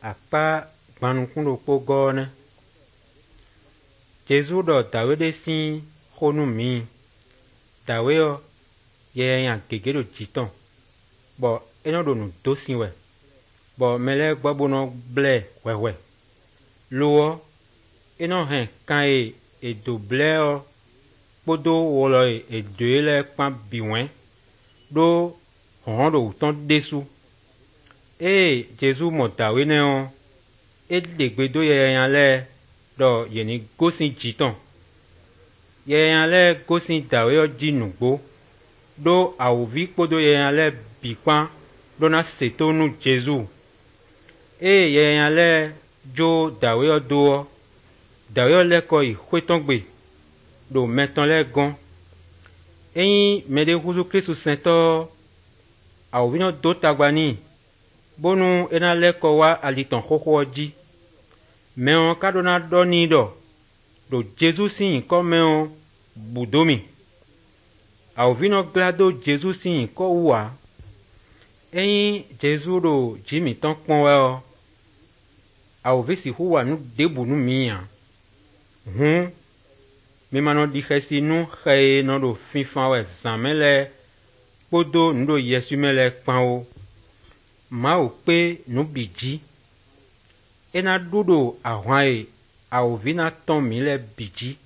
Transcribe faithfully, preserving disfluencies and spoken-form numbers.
akpa gbanukundo kpogone. Jésus do dawe de si honu mi. Dawe o ye yan gege do jiton. Bo eno do nu dosin we. Bo mele gbabono ble wewe. Lo eno hen kan e e do ble o kpodo wolo e e do ele pan biwen do hon do uton desu. E Jésus mo dawe ne o e degbe do ye yan le do yeni gosin jiton. Ye yan le gosin dawe o di nugbo do awuvi kpodo ye yan le bikpan do na seto nu Jésus. E ye yan le jo dawe o do o dawe o le ko i hwetongbe do meton le gon. Eyin mede huzu Kristu sento awuvi no do tagbani bonu ena le ko wa aliton hoho ji. Meon kadona doni do do Jésus sin ko meon budomi. Awuvi no glado Jésus sin ko wa. Eyin Jésus do jimi ton pon we o. Awuvi si huwa nu debu nu miya. Hun mi mano di khesi nu khaye no do finfan we zamele podo ndo Yesu mele pan o. Ma o pe nu biji. Ena dudo ahwae awuvi na ton mi le biji.